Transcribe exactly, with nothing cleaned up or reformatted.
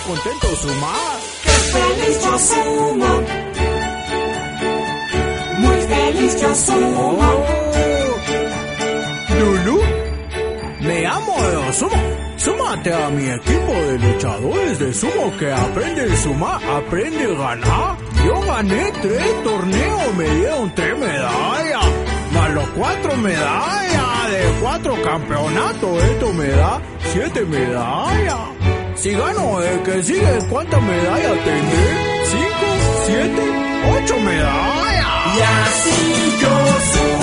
contento sumar. ¡Qué feliz yo sumo! Muy feliz yo sumo. Oh. Lulu, me amo de sumo. Súmate a mi equipo de luchadores de sumo que aprende a sumar, aprende a ganar. Yo gané tres torneos, me dieron tres medallas, más los cuatro medallas de cuatro campeonatos. Esto me da siete medallas. Si gano el que sigue, ¿cuántas medallas tendré? Cinco, siete, ocho medallas. Y así yo sumo.